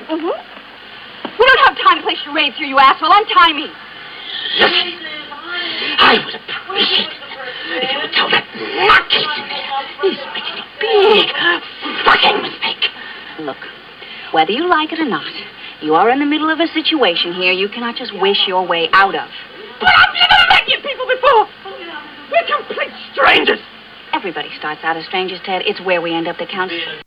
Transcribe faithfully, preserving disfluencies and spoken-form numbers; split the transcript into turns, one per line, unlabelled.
Mm-hmm. We don't have time to play charades here, you asshole. Untie me.
Listen, I would appreciate it if you would tell that nutcase in there. He's making a big fucking mistake.
Look, whether you like it or not, you are in the middle of a situation here you cannot just wish your way out of.
But I've never met you people before. We're complete strangers.
Everybody starts out as strangers, Ted. It's where we end up that counts.